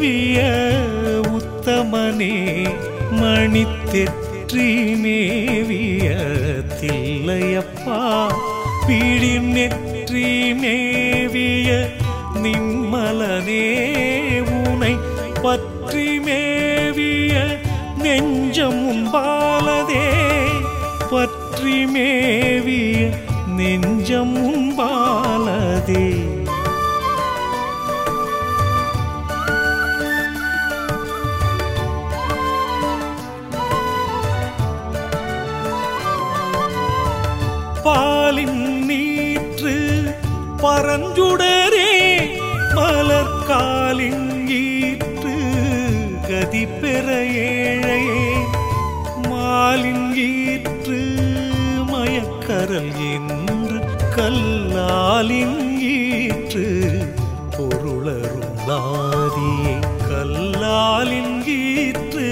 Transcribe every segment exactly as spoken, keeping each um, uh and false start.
மேவிய உத்தமனே மணித்தெற்றி மேவிய தில்லையப்பா பீடின் நெற்றி மேவிய நிம்மலனே உனை பற்றி மேவிய நெஞ்சம் உன்பாலதே பற்றி மேவிய நெஞ்சம் உன்பாலதே பாலின் நீற்று பரஞ்சுடரே மலர்காலின் ஈற்று கதி பெற ஏழையே மாலின் ஈற்று மயக்கரல் என்று கல்லாலின் ஈற்று பொருளருளாதியே கல்லாலின் ஈற்று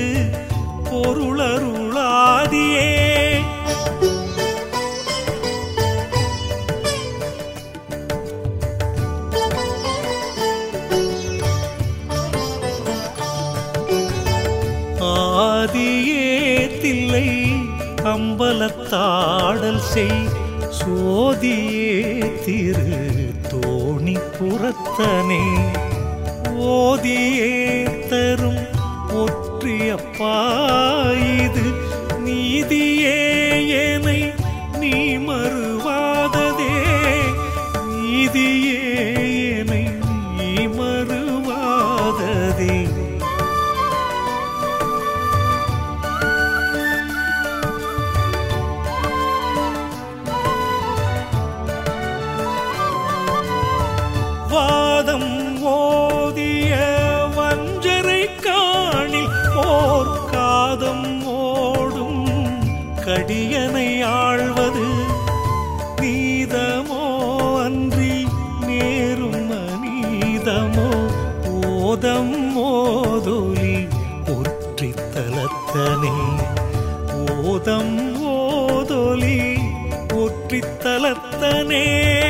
பொருளருளாதியே ஆதியே தில்லை அம்பலத்தாடல் செய் சோதியே திரு தோணி புறத்தனே ஓதியே தரும் ஒற்றியப்பா இது நீதியே ஏனை நீ மறுவாததே நீதியே ஏனை நீ மறுவாததே வாதம் ஓதிய வஞ்சரை காணில் போர் காதம் ஓடும் கடியனை ஆழ்வது நீதமோ அன்றி நேரும் அநீதமோ ஓதம் ஓதொலி ஒற்றித்தலத்தனே ஓதம் ஓதொலி ஒற்றித்தலத்தனே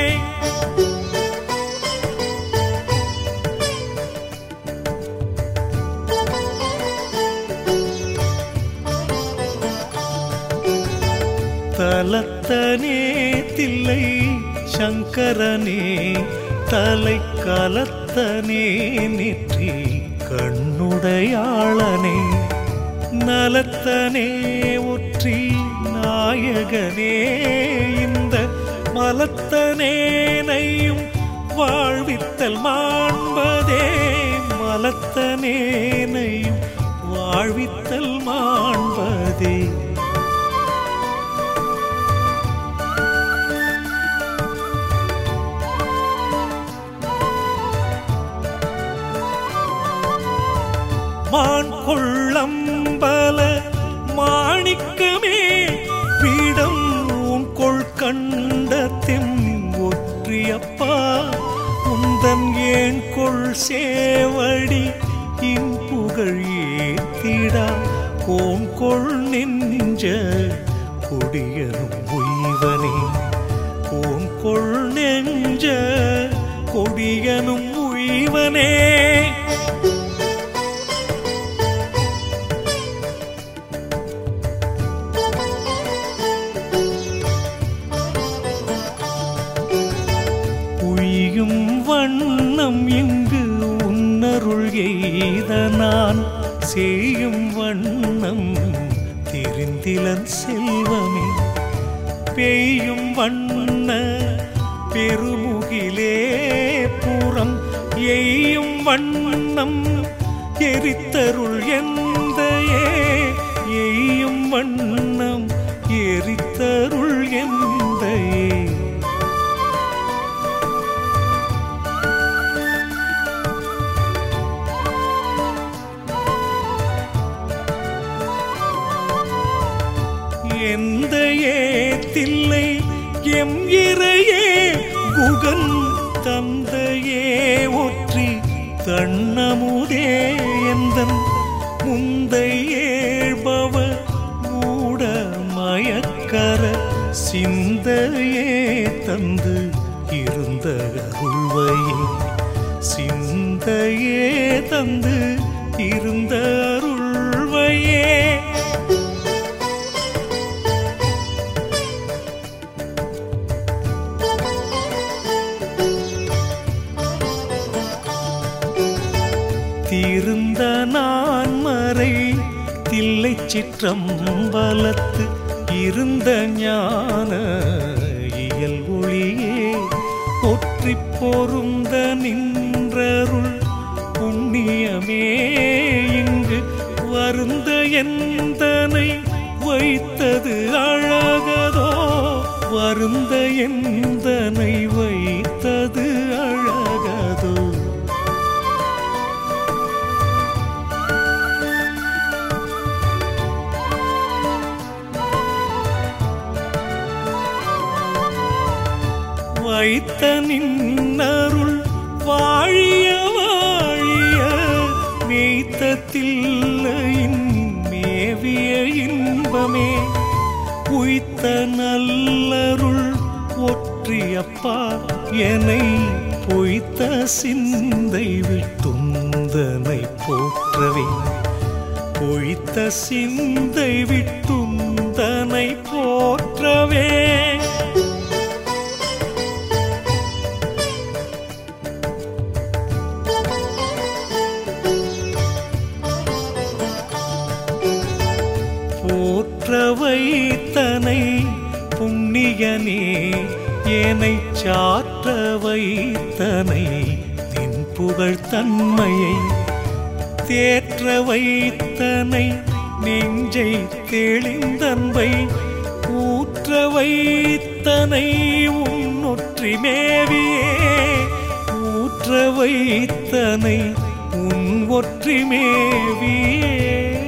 தலத்தனே தில்லை சங்கரனே தலை கலத்தனே நெற்றி கண்ணுடையாளனே நலத்தனே ஒற்றி நாயகனே இந்த மலத்தனேனையும் வாழ்வித்தல் மாண்பதே மலத்தனேனையும் வாழ்வித்தல் மாண்பதே மான் கொள்ளம்பல மாணிக்கமே பீடம் உன் கொள் கண்டத்தின் ஒற்றியப்பா உந்தன் ஏன் கொள் சேவடி இன் புகழ் ஏத்திடா கோன் கொள் நெஞ்ச கொடியனும் உய்வனே கோன் கொள் நெஞ்ச கொடியனும் உய்வனே வண்ணம் இங்கு உன்னருள் எய்த நான் செய்யும் வண்ணம் தெரிந்திலன் செல்வமே பெய்யும் வண்ண பெருமுகிலே புறம் எய்யும் வண்ணம் எரித்தருள் எந்தையே எய்யும் வண்ணம் எரித்தருள் எந்தையே எந்தையே தில்லை எம் இறையே குகன் தந்தையே ஒற்றி தன்னமுதே எந்தன் முந்தையேழ்பவ மூட மயக்கர சிந்தையே தந்து இருந்த அருள்வையே சிந்த சித்தையே தந்து இருந்த அருள்வையே தீர்ந்த நான் மறை தில்லை சிற்றம்பலத்து இருந்த ஞான இயல் ஒளியே ஒற்றி பொருந்த நின்றருள் புண்ணியமே இங்கு வருந்த எந்தனை வைத்தது அழகதோ வருந்த எந்தனை வைத்தது அழகதோ வைத்த நின்னருள் வாழிய வாழிய மேய்த்த தில்லையின் மேவிய இன்பமே உய்த்த நல்லருள் ஒற்றியப்பா என்னை பொய்த்த சிந்தை விட்டுந்தனை போற்றவே பொய்த்த சிந்தை விட்டுந்தனை போற்றவே வைத்தனை புண்ணியனே ஏனை சாற்ற வைத்தனை நின் புகழ் தன்மையை தேற்ற வைத்தனை நெஞ்சை தெளிந்தன்பை ஊற்ற வைத்தனை உன்னொற்றி மேவியே ஊற்ற வைத்தனை உன் ஒற்றி மேவியே